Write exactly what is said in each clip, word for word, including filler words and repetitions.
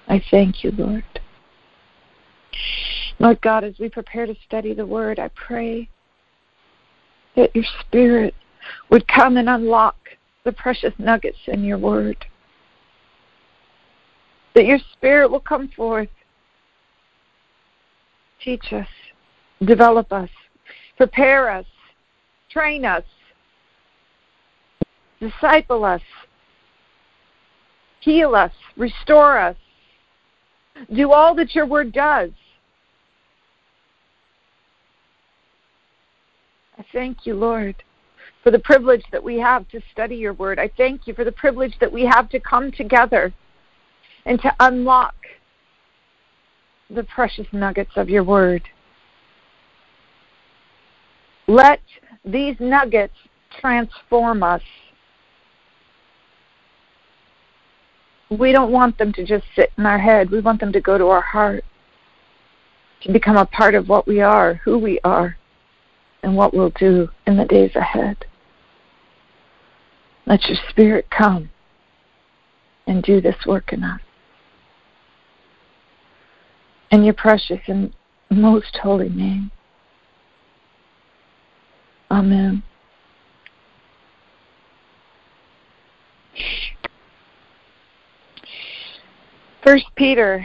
I thank you, Lord. Lord God, as we prepare to study the Word, I pray that your Spirit would come and unlock the precious nuggets in your Word. That your Spirit will come forth, teach us, develop us, prepare us, train us, disciple us, heal us, restore us. Do all that your Word does. I thank you, Lord, for the privilege that we have to study your Word. I thank you for the privilege that we have to come together and to unlock the precious nuggets of your Word. Let these nuggets transform us. We don't want them to just sit in our head. We want them to go to our heart, to become a part of what we are, who we are, and what we'll do in the days ahead. Let your Spirit come and do this work in us. In your precious and most holy name. Amen. First Peter.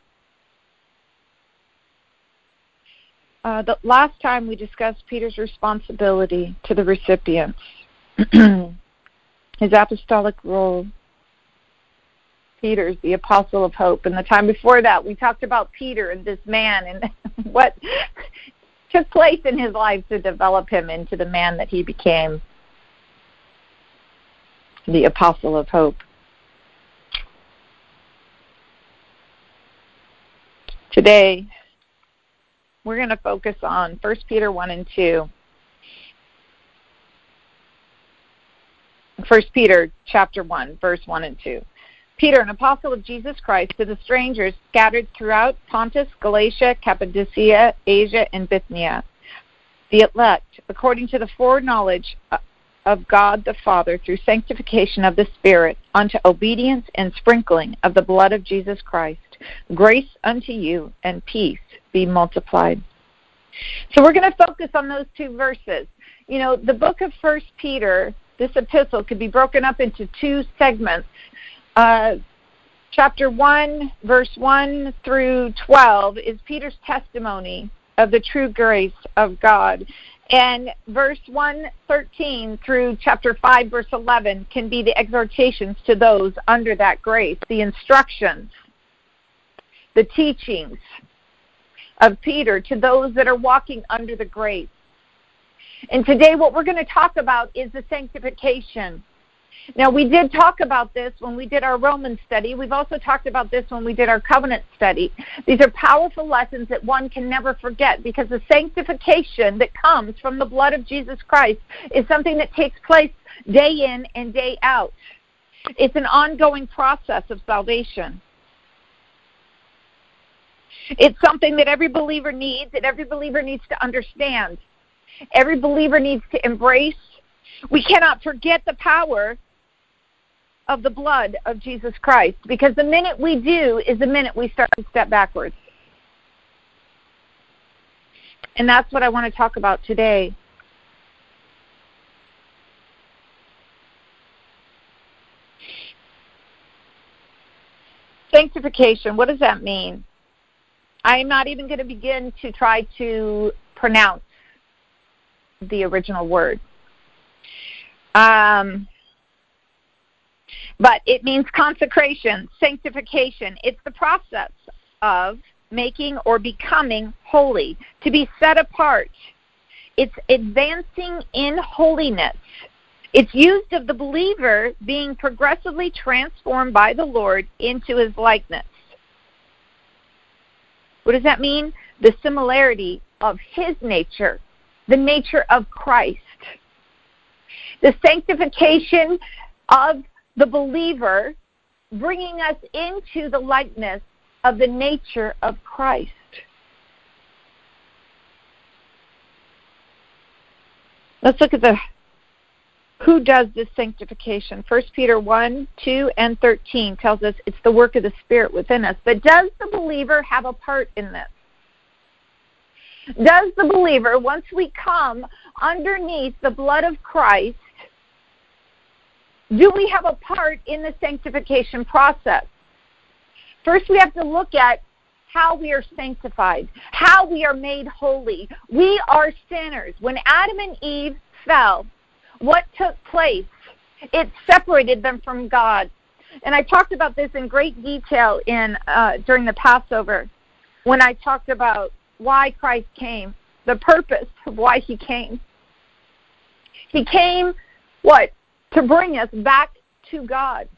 Uh, the last time we discussed Peter's responsibility to the recipients, his apostolic role. Peter's the apostle of hope. And the time before that, we talked about Peter and this man and what took place in his life to develop him into the man that he became, the apostle of hope. Today, we're going to focus on First Peter one and two. First Peter chapter one, verse one and two. Peter, an apostle of Jesus Christ, to the strangers scattered throughout Pontus, Galatia, Cappadocia, Asia, and Bithynia, the elect, according to the foreknowledge of God the Father, through sanctification of the Spirit, unto obedience and sprinkling of the blood of Jesus Christ, grace unto you and peace be multiplied. So we're going to focus on those two verses. You know, the book of First Peter, this epistle, could be broken up into two segments. Uh, chapter one, verse one through twelve is Peter's testimony of the true grace of God. And verse one thirteen through chapter five, verse eleven can be the exhortations to those under that grace, the instructions, the teachings of Peter to those that are walking under the grace. And today what we're going to talk about is the sanctification. Now, we did talk about this when we did our Romans study. We've also talked about this when we did our covenant study. These are powerful lessons that one can never forget, because the sanctification that comes from the blood of Jesus Christ is something that takes place day in and day out. It's an ongoing process of salvation. It's something that every believer needs, and every believer needs to understand. Every believer needs to embrace. We cannot forget the power of the blood of Jesus Christ, because the minute we do is the minute we start to step backwards. And that's what I want to talk about today. Sanctification, what does that mean? I am not even going to begin to try to pronounce the original word. Um, but it means consecration, sanctification. It's the process of making or becoming holy, to be set apart. It's advancing in holiness. It's used of the believer being progressively transformed by the Lord into his likeness. What does that mean? The similarity of his nature, the nature of Christ. The sanctification of the believer bringing us into the likeness of the nature of Christ. Let's look at the Who does this sanctification? First Peter one, two, and thirteen tells us it's the work of the Spirit within us. But does the believer have a part in this? Does the believer, once we come underneath the blood of Christ, do we have a part in the sanctification process? First, we have to look at how we are sanctified, how we are made holy. We are sinners. When Adam and Eve fell, what took place? It separated them from God. And I talked about this in great detail in uh, during the Passover when I talked about why Christ came, the purpose of why he came. He came, what? To bring us back to God.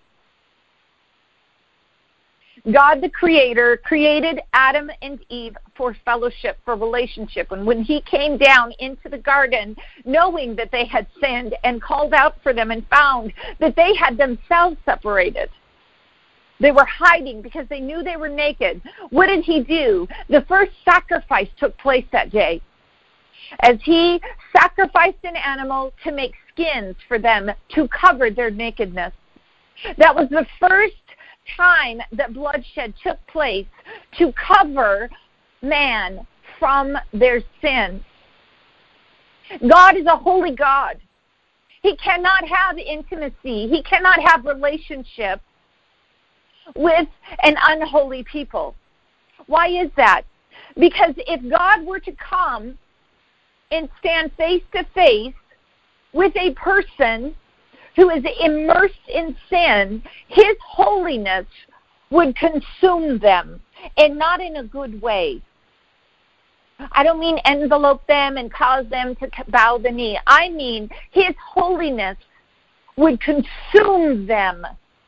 God the Creator created Adam and Eve for fellowship, for relationship. And when he came down into the garden, knowing that they had sinned and called out for them and found that they had themselves separated. They were hiding because they knew they were naked. What did he do? The first sacrifice took place that day, as he sacrificed an animal to make skins for them to cover their nakedness. That was the first time that bloodshed took place to cover man from their sin. God is a holy God. He cannot have intimacy. He cannot have relationship with an unholy people. Why is that? Because if God were to come and stand face to face with a person who is immersed in sin, his holiness would consume them, and not in a good way. I don't mean envelope them and cause them to bow the knee. I mean his holiness would consume them.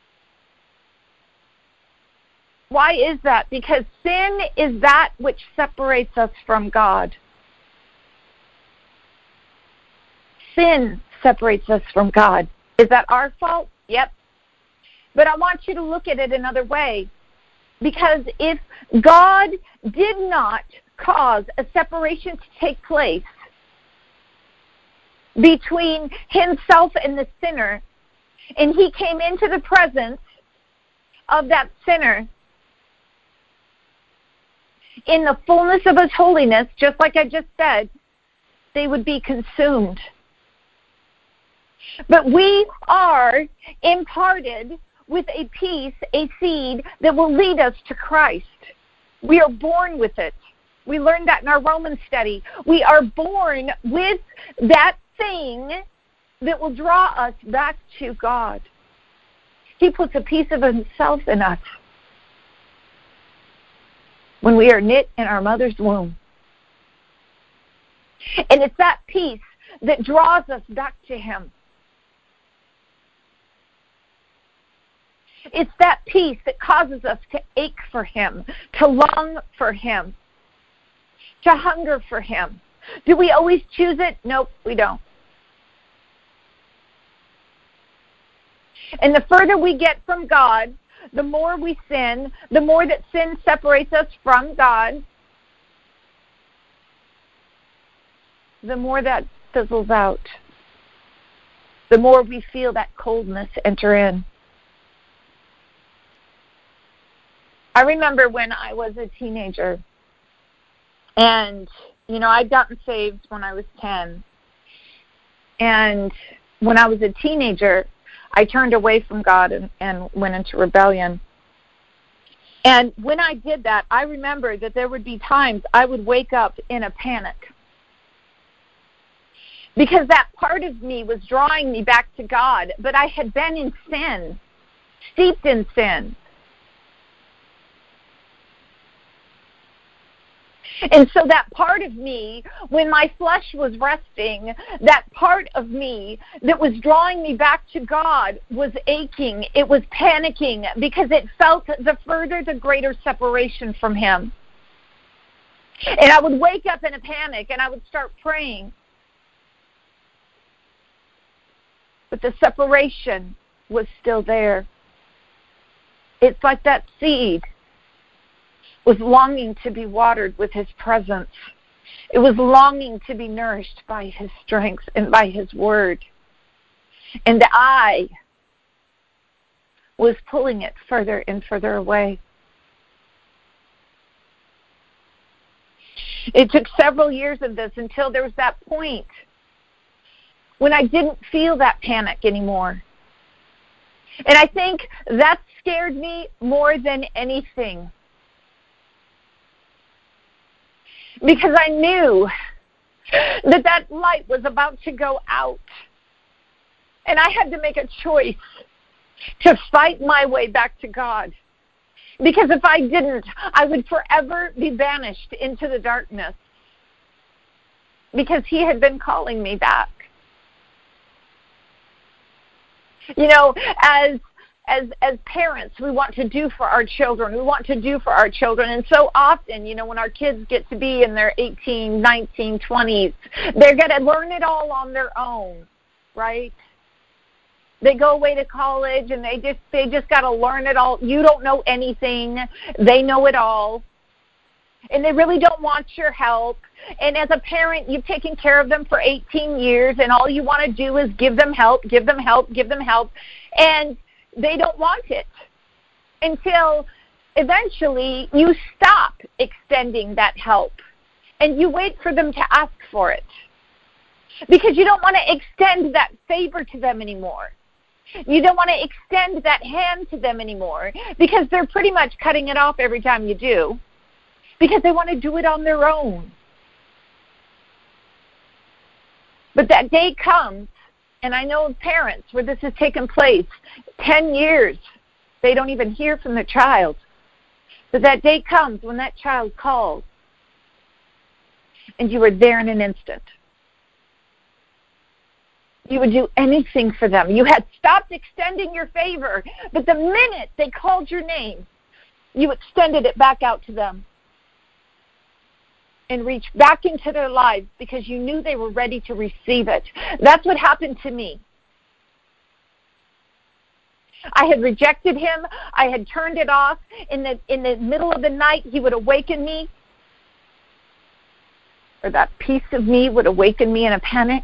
Why is that? Because sin is that which separates us from God. Sin separates us from God. Is that our fault? Yep. But I want you to look at it another way. Because if God did not cause a separation to take place between himself and the sinner, and he came into the presence of that sinner in the fullness of his holiness, just like I just said, they would be consumed. But we are imparted with a piece, a seed that will lead us to Christ. We are born with it. We learned that in our Romans study. We are born with that thing that will draw us back to God. He puts a piece of himself in us when we are knit in our mother's womb. And it's that piece that draws us back to him. It's that peace that causes us to ache for him, to long for him, to hunger for him. Do we always choose it? Nope, we don't. And the further we get from God, the more we sin, the more that sin separates us from God, the more that fizzles out, the more we feel that coldness enter in. I remember when I was a teenager, and, you know, I'd gotten saved when I was ten. And when I was a teenager, I turned away from God and, and went into rebellion. And when I did that, I remember that there would be times I would wake up in a panic, because that part of me was drawing me back to God, but I had been in sin, steeped in sin. And so that part of me, when my flesh was resting, that part of me that was drawing me back to God was aching. It was panicking because it felt the further, the greater separation from him. And I would wake up in a panic and I would start praying. But the separation was still there. It's like that seed was longing to be watered with his presence. It was longing to be nourished by his strength and by his word. And I was pulling it further and further away. It took several years of this until there was that point when I didn't feel that panic anymore. And I think that scared me more than anything. Because I knew that that light was about to go out. And I had to make a choice to fight my way back to God. Because if I didn't, I would forever be banished into the darkness. Because he had been calling me back. You know, as as as parents, we want to do for our children. We want to do for our children. And so often, you know, when our kids get to be in their eighteen, nineteen, twenties, they're going to learn it all on their own, right? They go away to college and they just they just got to learn it all. You don't know anything. They know it all. And they really don't want your help. And as a parent, you've taken care of them for eighteen years, and all you want to do is give them help, give them help, give them help. And they don't want it until eventually you stop extending that help. And you wait for them to ask for it. Because you don't want to extend that favor to them anymore. You don't want to extend that hand to them anymore. Because they're pretty much cutting it off every time you do. Because they want to do it on their own. But that day comes, and I know of parents where this has taken place, ten years, they don't even hear from the child. But that day comes when that child calls, and you were there in an instant. You would do anything for them. You had stopped extending your favor, but the minute they called your name, you extended it back out to them. And reach back into their lives because you knew they were ready to receive it. That's what happened to me. I had rejected him. I had turned it off. In the in the middle of the night, he would awaken me. Or that piece of me would awaken me in a panic.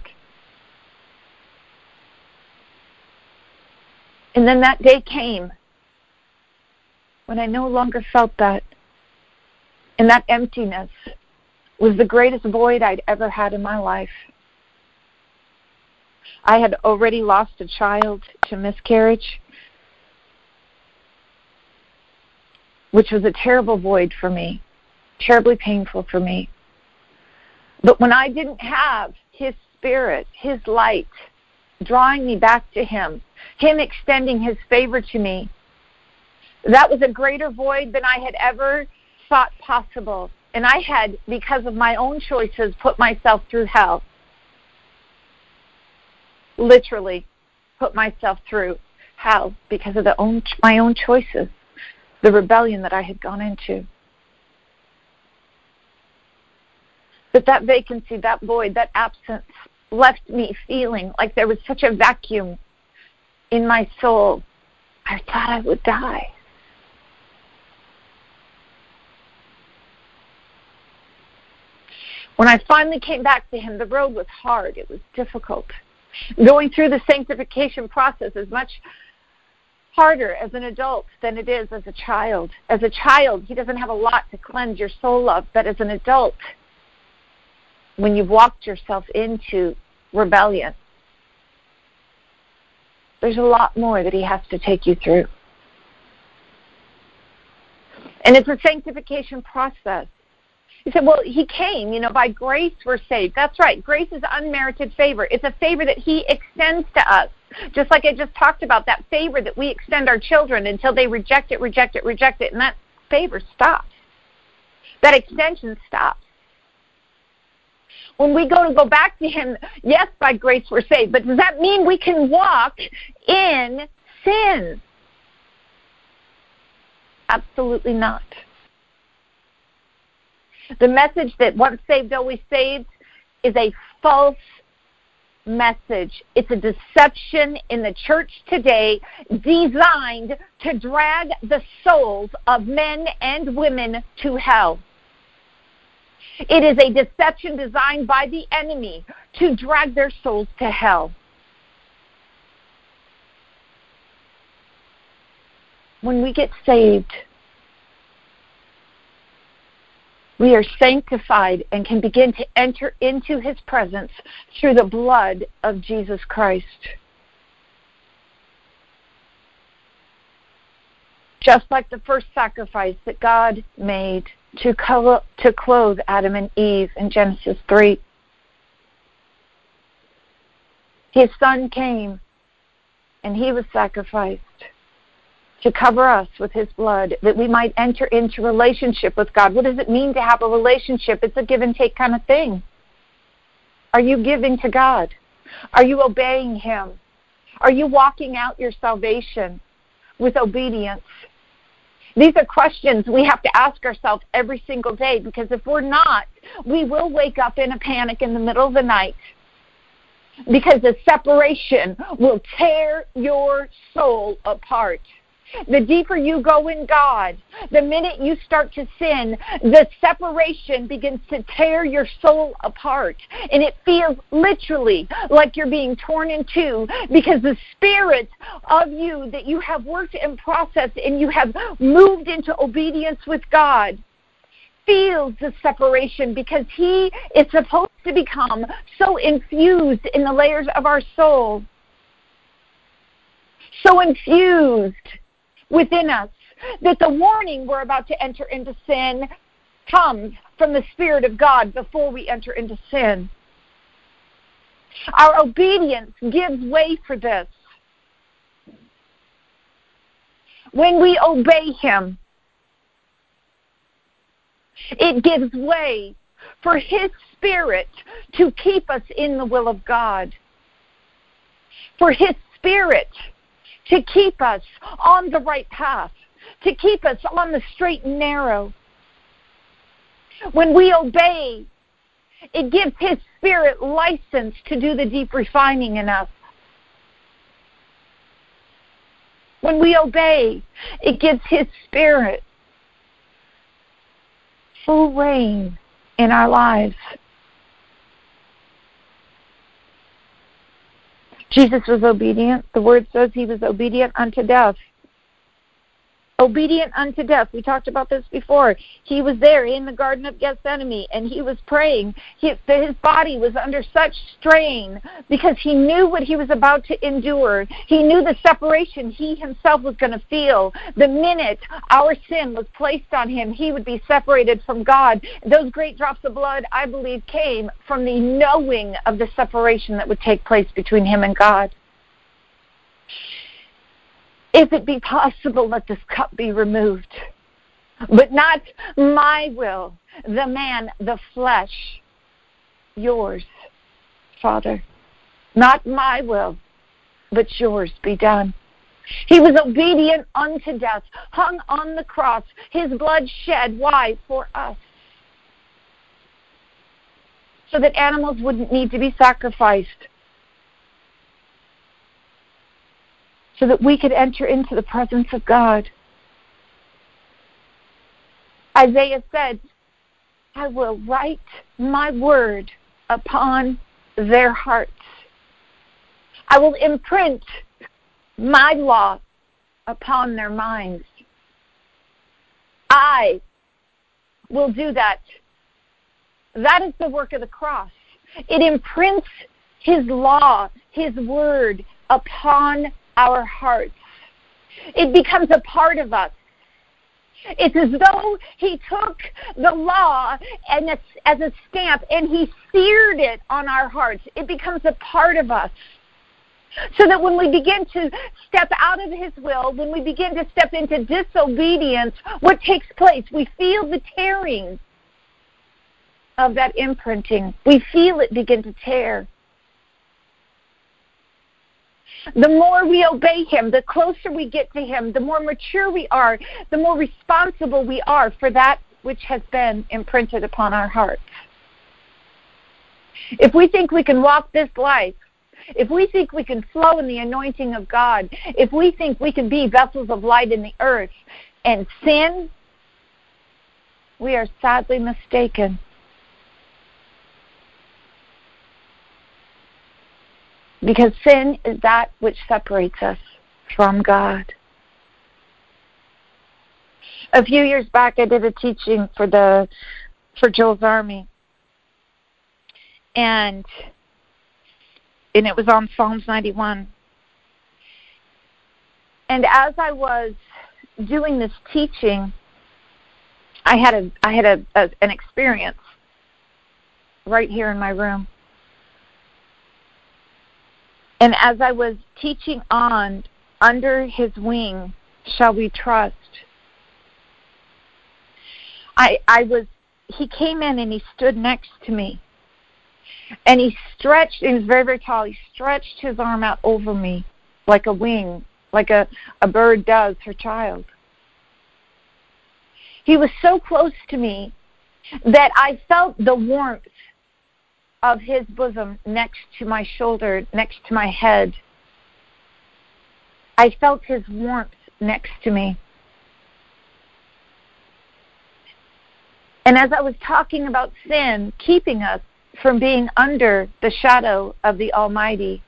And then that day came when I no longer felt that. And that emptiness was the greatest void I'd ever had in my life. I had already lost a child to miscarriage, which was a terrible void for me, terribly painful for me. But when I didn't have his spirit, his light, drawing me back to him, him extending his favor to me, that was a greater void than I had ever thought possible. And I had, because of my own choices, put myself through hell. Literally put myself through hell because of the own, my own choices, the rebellion that I had gone into. But that vacancy, that void, that absence left me feeling like there was such a vacuum in my soul. I thought I would die. When I finally came back to him, the road was hard. It was difficult. Going through the sanctification process is much harder as an adult than it is as a child. As a child, he doesn't have a lot to cleanse your soul of, but as an adult, when you've walked yourself into rebellion, there's a lot more that he has to take you through. And it's a sanctification process. He said, well, he came, you know, by grace we're saved. That's right. Grace is unmerited favor. It's a favor that he extends to us. Just like I just talked about, that favor that we extend our children until they reject it, reject it, reject it, and that favor stops. That extension stops. When we go to go back to him, yes, by grace we're saved, but does that mean we can walk in sin? Absolutely not. The message that once saved, always saved is a false message. It's a deception in the church today designed to drag the souls of men and women to hell. It is a deception designed by the enemy to drag their souls to hell. when we get saved, we are sanctified and can begin to enter into His presence through the blood of Jesus Christ. Just like the first sacrifice that God made to, co- to clothe Adam and Eve in Genesis three. His Son came and He was sacrificed to cover us with His blood, that we might enter into relationship with God. What does it mean to have a relationship? It's a give and take kind of thing. Are you giving to God? Are you obeying Him? Are you walking out your salvation with obedience? These are questions we have to ask ourselves every single day, because if we're not, we will wake up in a panic in the middle of the night, because the separation will tear your soul apart. The deeper you go in God, the minute you start to sin, the separation begins to tear your soul apart. And it feels literally like you're being torn in two, because the spirit of you that you have worked and processed and you have moved into obedience with God feels the separation, because He is supposed to become so infused in the layers of our soul, so infused within us, that the warning we're about to enter into sin comes from the Spirit of God before we enter into sin. Our obedience gives way for this. When we obey Him, it gives way for His Spirit to keep us in the will of God, for His Spirit to keep us on the right path, to keep us on the straight and narrow. When we obey, it gives His Spirit license to do the deep refining in us. When we obey, it gives His Spirit full reign in our lives. Jesus was obedient. The Word says He was obedient unto death. Obedient unto death. We talked about this before. He was there in the Garden of Gethsemane, and He was praying. He, his body was under such strain because He knew what He was about to endure. He knew the separation He Himself was going to feel. The minute our sin was placed on Him, He would be separated from God. Those great drops of blood, I believe, came from the knowing of the separation that would take place between Him and God. If it be possible, let this cup be removed. But not my will, the man, the flesh, yours, Father. Not my will, but yours be done. He was obedient unto death, hung on the cross, His blood shed. Why? For us. So that animals wouldn't need to be sacrificed. So that we could enter into the presence of God. Isaiah said, I will write my word upon their hearts. I will imprint my law upon their minds. I will do that. That is the work of the cross. It imprints His law, His word upon our hearts. It becomes a part of us. It's as though He took the law and it's as a stamp and He seared it on our hearts. It becomes a part of us. So that when we begin to step out of His will, when we begin to step into disobedience, what takes place? We feel the tearing of that imprinting. We feel it begin to tear. The more we obey Him, the closer we get to Him, the more mature we are, the more responsible we are for that which has been imprinted upon our hearts. If we think we can walk this life, if we think we can flow in the anointing of God, if we think we can be vessels of light in the earth and sin, we are sadly mistaken. Because sin is that which separates us from God. A few years back, I did a teaching for the for Joel's Army, and and it was on Psalms ninety-one. And as I was doing this teaching, I had a I had a, a an experience right here in my room. And as I was teaching on, under his wing shall we trust, I I was he came in and he stood next to me. And he stretched, he was very, very tall, he stretched his arm out over me like a wing, like a, a bird does her child. He was so close to me that I felt the warmth of his bosom next to my shoulder, next to my head. I felt his warmth next to me. And as I was talking about sin keeping us from being under the shadow of the Almighty,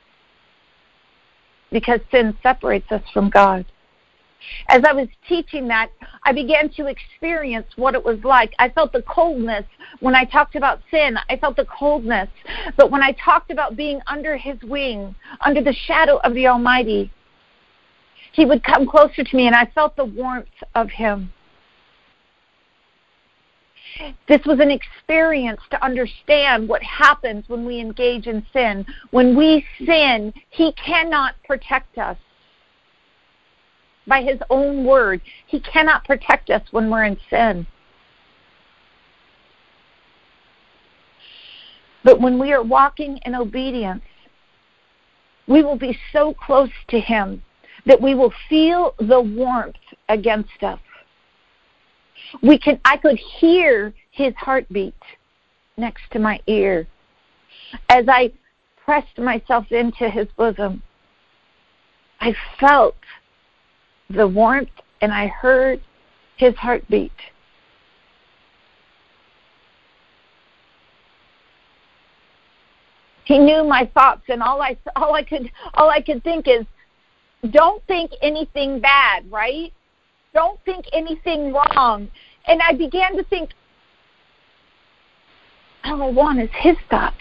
because sin separates us from God. As I was teaching that, I began to experience what it was like. I felt the coldness when I talked about sin. I felt the coldness. But when I talked about being under his wing, under the shadow of the Almighty, he would come closer to me, and I felt the warmth of him. This was an experience to understand what happens when we engage in sin. When we sin, he cannot protect us. By his own word, he cannot protect us when we're in sin. But when we are walking in obedience, we will be so close to him that we will feel the warmth against us. We can. I could hear his heartbeat next to my ear as I pressed myself into his bosom. I felt the warmth, and I heard his heartbeat. He knew my thoughts, and all I all I could all I could think is, don't think anything bad, right? Don't think anything wrong. And I began to think, all I want is his thoughts.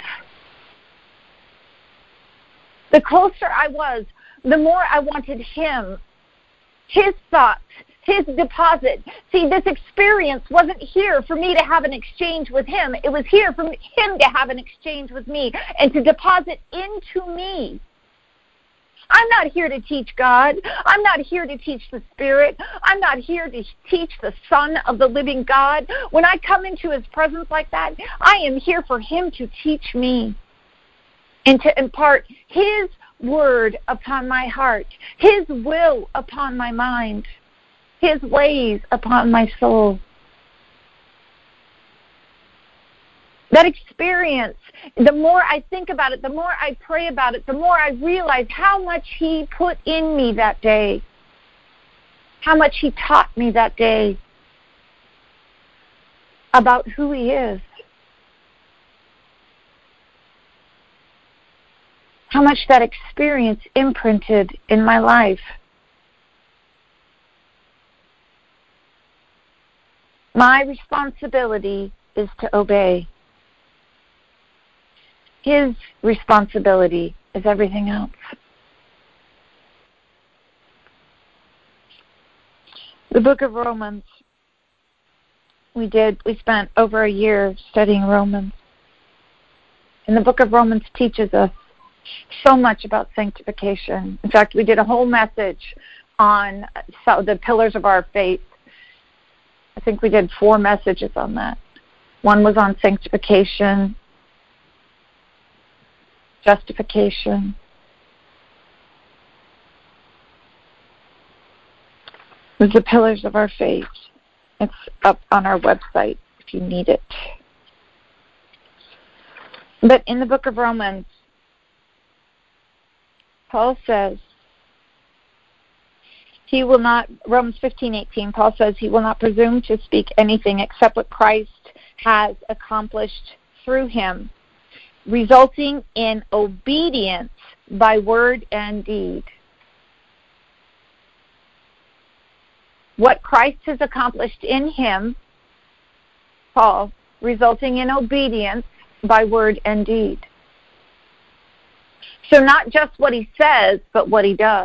The closer I was, the more I wanted him, his thoughts, his deposit. See, this experience wasn't here for me to have an exchange with him. It was here for him to have an exchange with me and to deposit into me. I'm not here to teach God. I'm not here to teach the Spirit. I'm not here to teach the Son of the living God. When I come into his presence like that, I am here for him to teach me and to impart his word upon my heart, his will upon my mind, his ways upon my soul. That experience, the more I think about it, the more I pray about it, the more I realize how much he put in me that day, how much he taught me that day about who he is, how much that experience imprinted in my life. My responsibility is to obey. His responsibility is everything else. The book of Romans, we did, we spent over a year studying Romans. And the book of Romans teaches us so much about sanctification. In fact, we did a whole message on so the pillars of our faith. I think we did four messages on that. One was on sanctification, justification, it was the pillars of our faith. It's up on our website if you need it. But in the book of Romans, Paul says, he will not, Romans fifteen eighteen, Paul says, he will not presume to speak anything except what Christ has accomplished through him, resulting in obedience by word and deed. what Christ has accomplished in him, Paul, resulting in obedience by word and deed. So not just what he says, but what he does.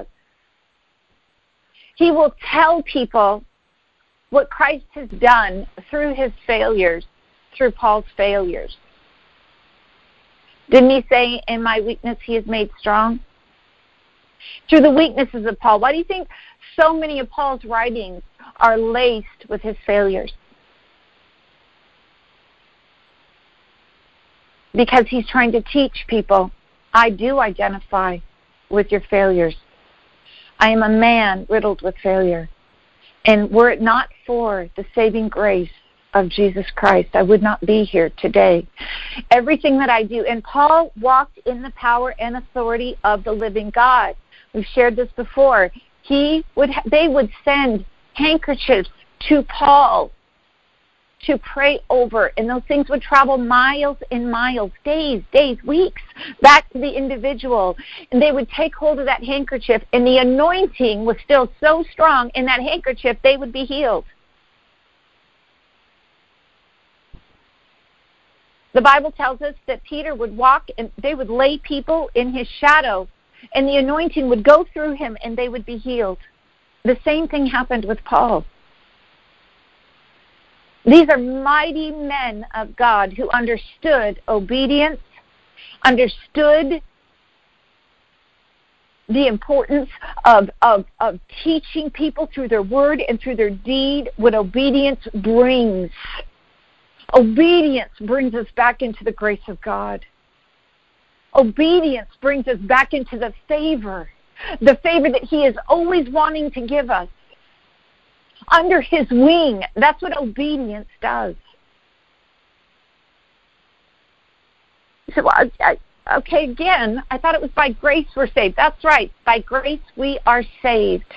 He will tell people what Christ has done through his failures, through Paul's failures. Didn't he say, in my weakness he is made strong? Through the weaknesses of Paul. Why do you think so many of Paul's writings are laced with his failures? Because he's trying to teach people, I do identify with your failures. I am a man riddled with failure. And were it not for the saving grace of Jesus Christ, I would not be here today. Everything that I do, and Paul walked in the power and authority of the living God. We've shared this before. He would, they would send handkerchiefs to Paul to pray over, and those things would travel miles and miles, days, days, weeks, back to the individual, and they would take hold of that handkerchief, and the anointing was still so strong in that handkerchief, they would be healed. The Bible tells us that Peter would walk, and they would lay people in his shadow, and the anointing would go through him, and they would be healed. The same thing happened with Paul. These are mighty men of God who understood obedience, understood the importance of, of, of teaching people through their word and through their deed what obedience brings. Obedience brings us back into the grace of God. Obedience brings us back into the favor, the favor that he is always wanting to give us. Under his wing. That's what obedience does. So, I, okay, again, I thought it was by grace we're saved. That's right. By grace we are saved.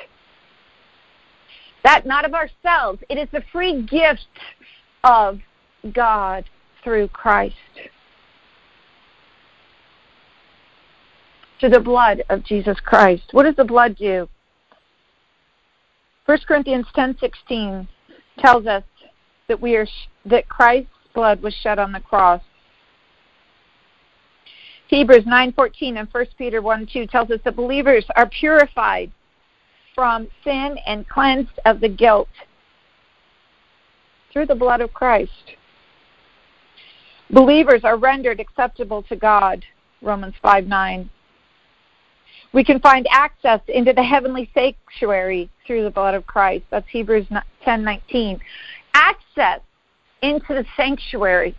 That not of ourselves. It is the free gift of God through Christ. To the blood of Jesus Christ. What does the blood do? First Corinthians ten sixteen tells us that we are that Christ's blood was shed on the cross. Hebrews nine fourteen and First Peter one two tells us that believers are purified from sin and cleansed of the guilt through the blood of Christ. Believers are rendered acceptable to God. Romans five nine. We can find access into the heavenly sanctuary through the blood of Christ. That's Hebrews ten nineteen. Access into the sanctuary.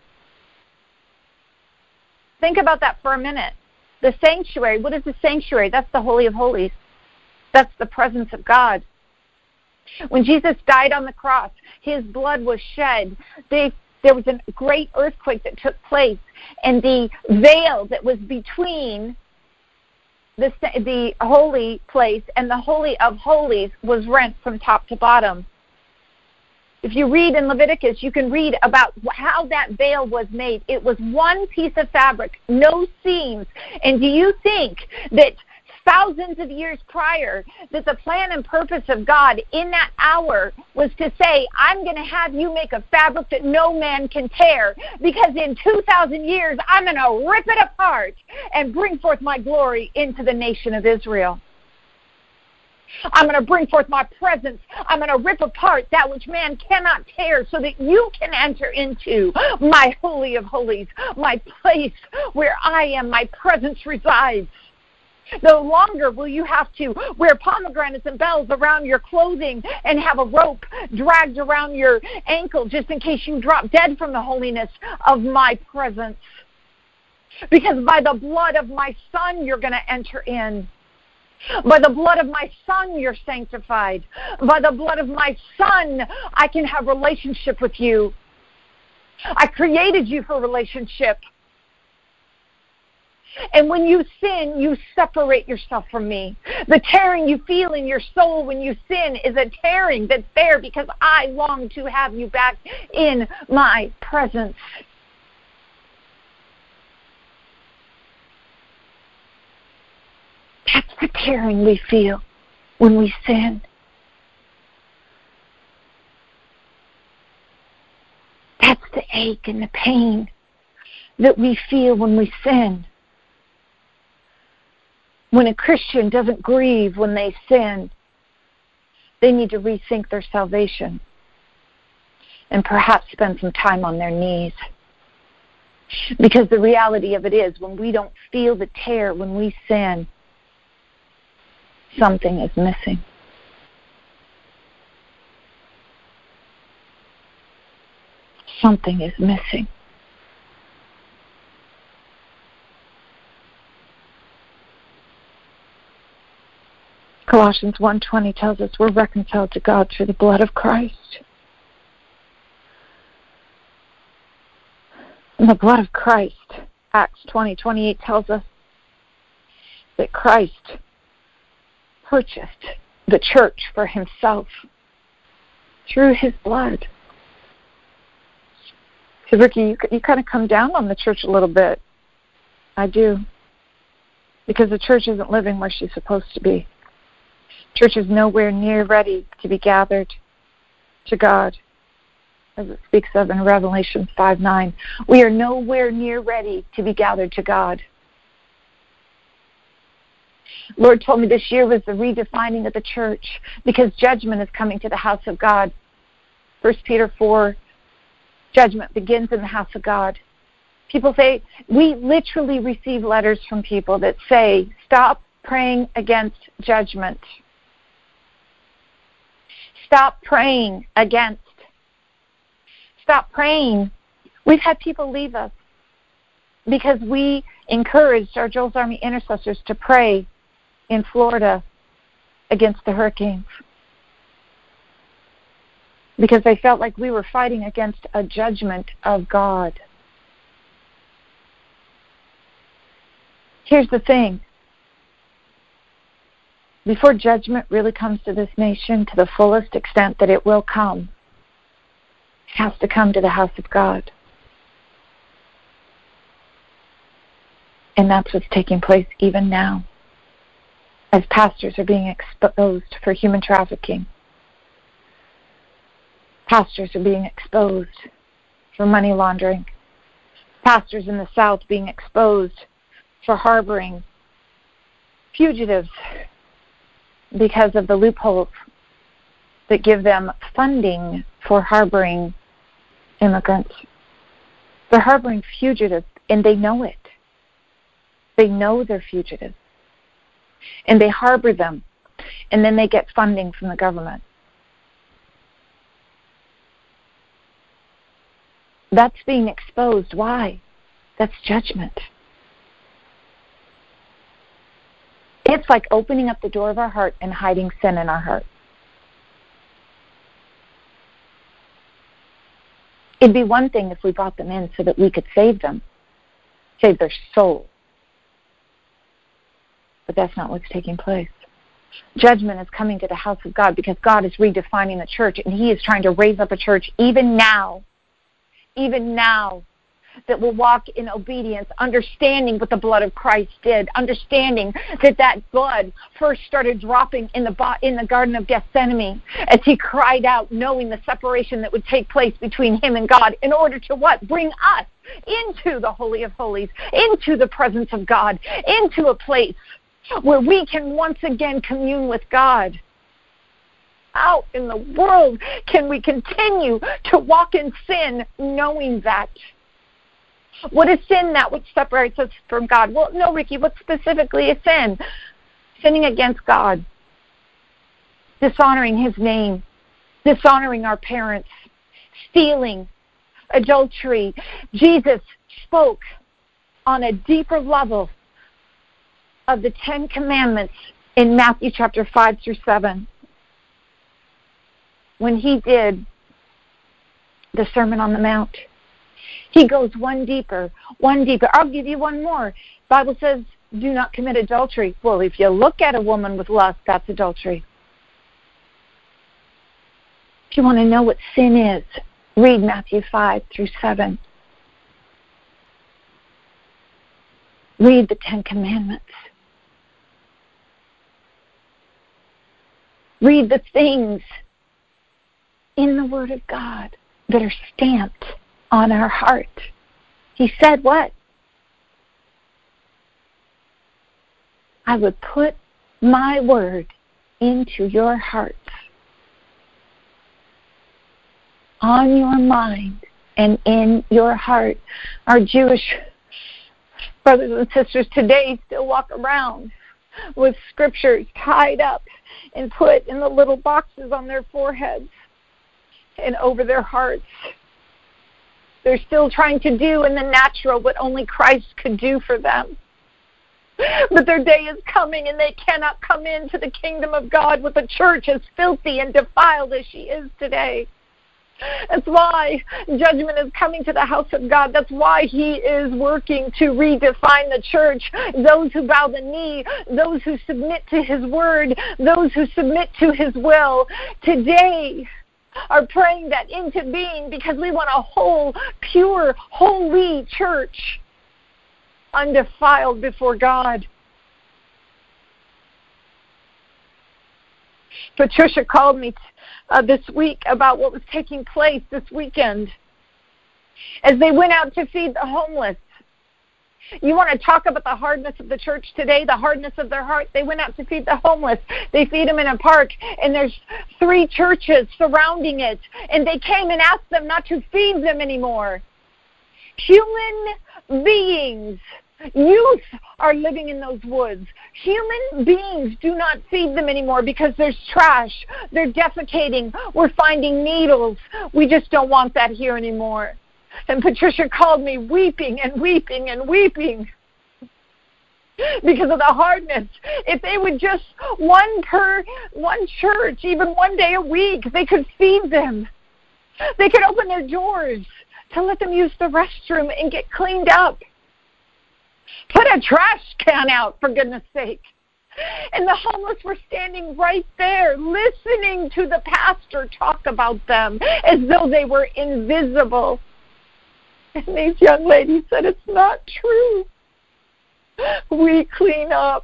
Think about that for a minute. The sanctuary, what is the sanctuary? That's the Holy of Holies. That's the presence of God. When Jesus died on the cross, his blood was shed. They, there was a great earthquake that took place, and the veil that was between The, the holy place and the Holy of Holies was rent from top to bottom. If you read in Leviticus, you can read about how that veil was made. It was one piece of fabric, no seams. And do you think that thousands of years prior, that the plan and purpose of God in that hour was to say, I'm going to have you make a fabric that no man can tear, because in two thousand years, I'm going to rip it apart and bring forth my glory into the nation of Israel. I'm going to bring forth my presence. I'm going to rip apart that which man cannot tear, so that you can enter into my Holy of Holies, my place where I am, my presence resides. No longer will you have to wear pomegranates and bells around your clothing and have a rope dragged around your ankle just in case you drop dead from the holiness of my presence. Because by the blood of my Son, you're going to enter in. By the blood of my Son, you're sanctified. By the blood of my Son, I can have relationship with you. I created you for relationship. And when you sin, you separate yourself from me. The tearing you feel in your soul when you sin is a tearing that's there because I long to have you back in my presence. That's the tearing we feel when we sin. That's the ache and the pain that we feel when we sin. When a Christian doesn't grieve when they sin, they need to rethink their salvation and perhaps spend some time on their knees. Because the reality of it is, when we don't feel the tear, when we sin, something is missing. Something is missing. Colossians one twenty tells us we're reconciled to God through the blood of Christ. And the blood of Christ, Acts twenty twenty-eight tells us that Christ purchased the church for himself through his blood. So Ricky, you, you kind of come down on the church a little bit. I do. Because the church isn't living where she's supposed to be. Church is nowhere near ready to be gathered to God, as it speaks of in Revelation five nine. We are nowhere near ready to be gathered to God. Lord told me this year was the redefining of the church, because judgment is coming to the house of God. First Peter four, judgment begins in the house of God. People say, we literally receive letters from people that say, stop praying against judgment. Stop praying against. Stop praying. We've had people leave us because we encouraged our Joel's Army intercessors to pray in Florida against the hurricanes, because they felt like we were fighting against a judgment of God. Here's the thing. Before judgment really comes to this nation to the fullest extent that it will come, it has to come to the house of God. And that's what's taking place even now, as pastors are being exposed for human trafficking. Pastors are being exposed for money laundering. Pastors in the South being exposed for harboring fugitives because of the loopholes that give them funding for harboring immigrants. They're harboring fugitives, and they know it. They know they're fugitives. And they harbor them, and then they get funding from the government. That's being exposed. Why? That's judgment. It's like opening up the door of our heart and hiding sin in our heart. It'd be one thing if we brought them in so that we could save them, save their soul. But that's not what's taking place. Judgment is coming to the house of God because God is redefining the church, and he is trying to raise up a church even now, even now, that will walk in obedience, understanding what the blood of Christ did, understanding that that blood first started dropping in the in the Garden of Gethsemane as he cried out, knowing the separation that would take place between him and God, in order to what? Bring us into the Holy of Holies, into the presence of God, into a place where we can once again commune with God. How in the world can we continue to walk in sin knowing that? What is sin? That which separates us from God. Well, no, Ricky, what specifically is sin? Sinning against God. Dishonoring his name. Dishonoring our parents. Stealing. Adultery. Jesus spoke on a deeper level of the Ten Commandments in Matthew chapter five through seven. When he did the Sermon on the Mount. He goes one deeper, one deeper. I'll give you one more. The Bible says, do not commit adultery. Well, if you look at a woman with lust, that's adultery. If you want to know what sin is, read Matthew five through seven. Read the Ten Commandments. Read the things in the Word of God that are stamped on our heart. He said what? I would put my word into your hearts, on your mind, and in your heart. Our Jewish brothers and sisters today still walk around with scriptures tied up and put in the little boxes on their foreheads and over their hearts. They're still trying to do in the natural what only Christ could do for them. But their day is coming, and they cannot come into the kingdom of God with a church as filthy and defiled as she is today. That's why judgment is coming to the house of God. That's why he is working to redefine the church. Those who bow the knee, those who submit to his word, those who submit to his will, today are praying that into being, because we want a whole, pure, holy church, undefiled before God. Patricia called me uh, this week about what was taking place this weekend as they went out to feed the homeless. You want to talk about the hardness of the church today, the hardness of their heart? They went out to feed the homeless. They feed them in a park, and there's three churches surrounding it, and they came and asked them not to feed them anymore. Human beings, youth are living in those woods. Human beings do not feed them anymore because there's trash. They're defecating. We're finding needles. We just don't want that here anymore. And Patricia called me weeping and weeping and weeping because of the hardness. If they would just, one per, one church, even one day a week, they could feed them. They could open their doors to let them use the restroom and get cleaned up. Put a trash can out, for goodness sake. And the homeless were standing right there, listening to the pastor talk about them as though they were invisible. And these young ladies said, it's not true. We clean up.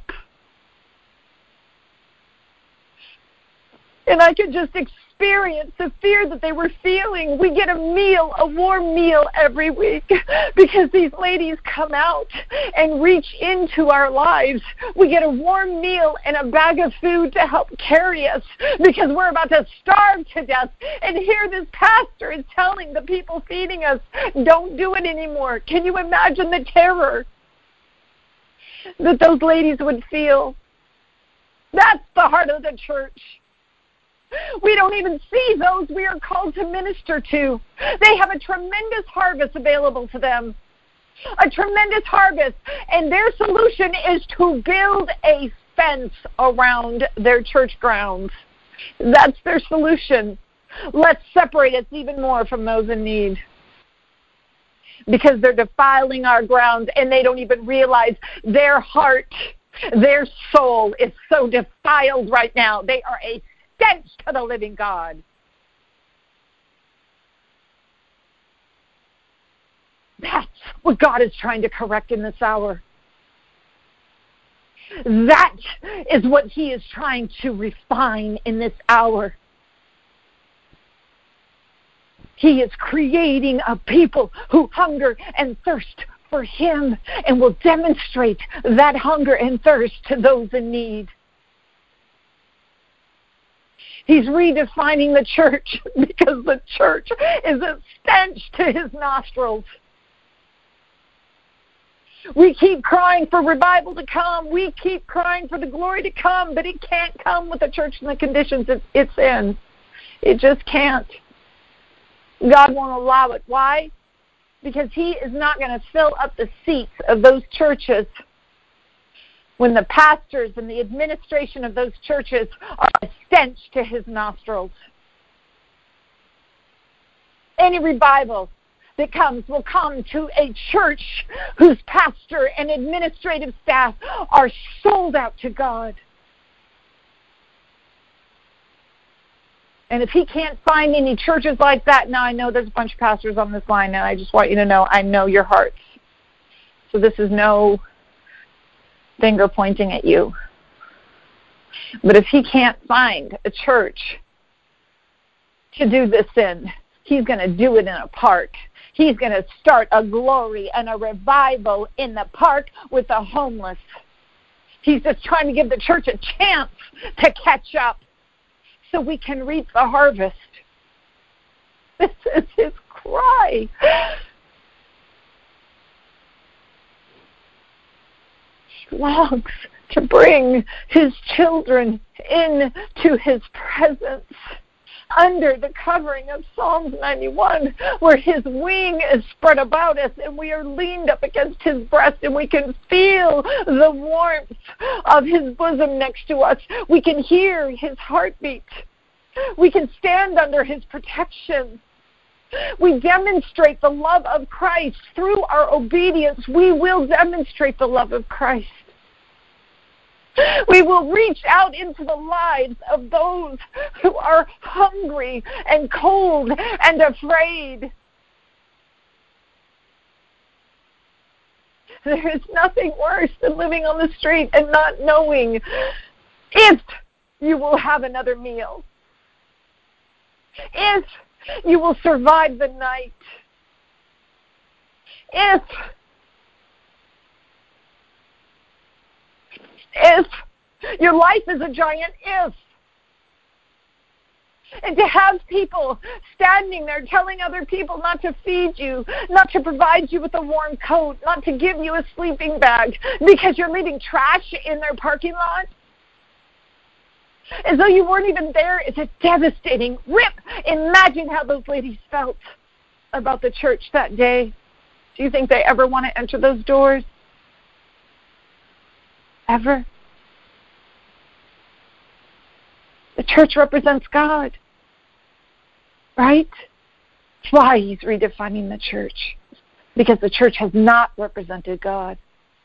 And I could just experience the fear that they were feeling. We get a meal, a warm meal every week because these ladies come out and reach into our lives. We get a warm meal and a bag of food to help carry us because we're about to starve to death. And here this pastor is telling the people feeding us, don't do it anymore. Can you imagine the terror that those ladies would feel? That's the heart of the church. We don't even see those we are called to minister to. They have a tremendous harvest available to them. A tremendous harvest. And their solution is to build a fence around their church grounds. That's their solution. Let's separate us even more from those in need. Because they're defiling our grounds and they don't even realize their heart, their soul is so defiled right now. They are a stench to the living God. That's what God is trying to correct in this hour. That is what he is trying to refine in this hour. He is creating a people who hunger and thirst for him and will demonstrate that hunger and thirst to those in need. He's redefining the church because the church is a stench to his nostrils. We keep crying for revival to come. We keep crying for the glory to come, but it can't come with the church in the conditions it's in. It just can't. God won't allow it. Why? Because he is not going to fill up the seats of those churches when the pastors and the administration of those churches are a stench to his nostrils. Any revival that comes will come to a church whose pastor and administrative staff are sold out to God. And if he can't find any churches like that, now I know there's a bunch of pastors on this line, and I just want you to know I know your hearts. So this is no finger pointing at you. But if he can't find a church to do this in, he's going to do it in a park. He's going to start a glory and a revival in the park with the homeless. He's just trying to give the church a chance to catch up so we can reap the harvest. This is his cry. He longs to bring his children into his presence under the covering of Psalms ninety-one, where his wing is spread about us and we are leaned up against his breast and we can feel the warmth of his bosom next to us. We can hear his heartbeat. We can stand under his protection. We demonstrate the love of Christ through our obedience. We will demonstrate the love of Christ. We will reach out into the lives of those who are hungry and cold and afraid. There is nothing worse than living on the street and not knowing if you will have another meal, if you will survive the night, if If. Your life is a giant if. And to have people standing there telling other people not to feed you, not to provide you with a warm coat, not to give you a sleeping bag because you're leaving trash in their parking lot, as though you weren't even there, is a devastating rip. Imagine how those ladies felt about the church that day. Do you think they ever want to enter those doors? Ever? The church represents God, right? That's why he's redefining the church, because the church has not represented God.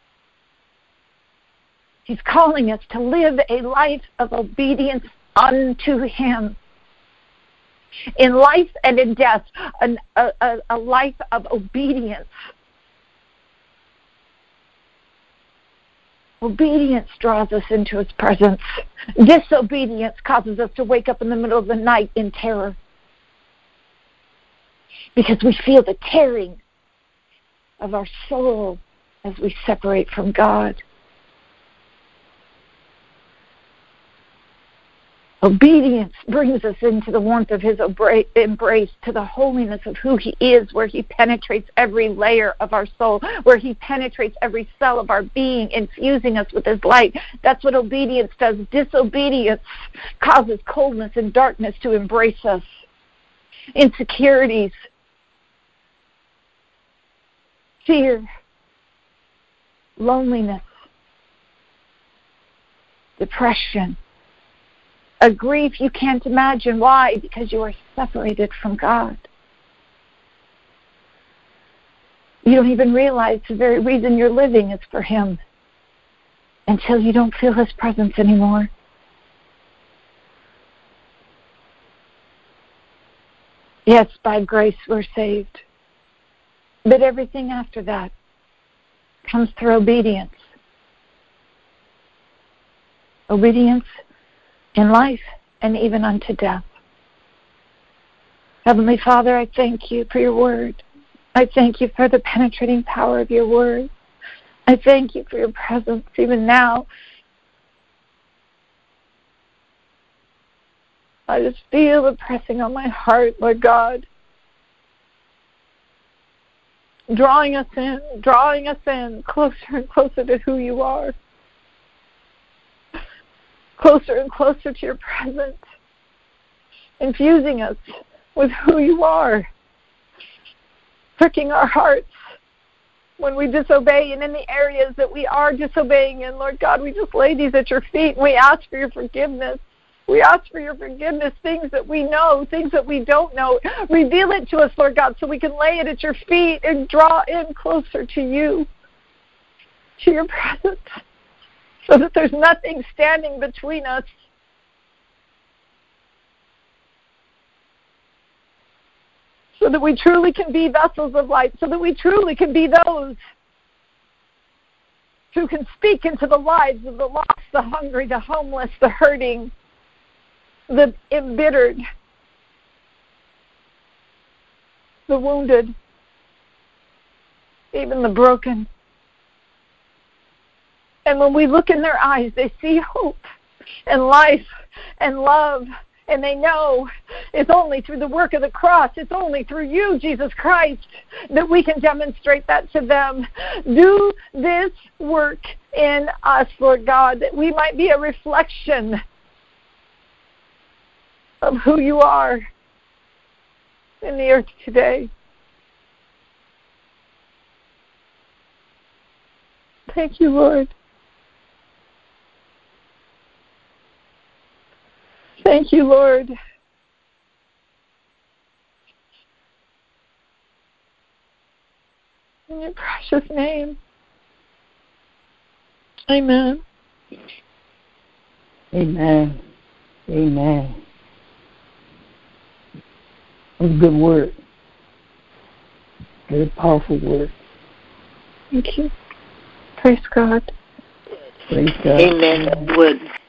He's calling us to live a life of obedience unto him. In life and in death, an, a, a, a life of obedience. Obedience draws us into his presence. Disobedience causes us to wake up in the middle of the night in terror, because we feel the tearing of our soul as we separate from God. Obedience brings us into the warmth of his embrace, to the holiness of who he is, where he penetrates every layer of our soul, where he penetrates every cell of our being, infusing us with his light. That's what obedience does. Disobedience causes coldness and darkness to embrace us. Insecurities, fear, loneliness, depression, a grief you can't imagine. Why? Because you are separated from God. You don't even realize the very reason you're living is for him until you don't feel his presence anymore. Yes, by grace we're saved. But everything after that comes through obedience. Obedience in life and even unto death. Heavenly Father, I thank you for your word. I thank you for the penetrating power of your word. I thank you for your presence even now. I just feel it pressing on my heart, Lord God. Drawing us in, drawing us in closer and closer to who you are. Closer and closer to your presence, infusing us with who you are, pricking our hearts when we disobey, and in the areas that we are disobeying in, Lord God, we just lay these at your feet and we ask for your forgiveness. We ask for your forgiveness, things that we know, things that we don't know. Reveal it to us, Lord God, so we can lay it at your feet and draw in closer to you, to your presence, so that there's nothing standing between us. So that we truly can be vessels of light, so that we truly can be those who can speak into the lives of the lost, the hungry, the homeless, the hurting, the embittered, the wounded, even the broken. And when we look in their eyes, they see hope and life and love. And they know it's only through the work of the cross, it's only through you, Jesus Christ, that we can demonstrate that to them. Do this work in us, Lord God, that we might be a reflection of who you are in the earth today. Thank you, Lord. Thank you, Lord. In your precious name. Amen. Amen. Amen. That was a good word. Very powerful word. Thank you. Praise God. Praise God. Amen. Would.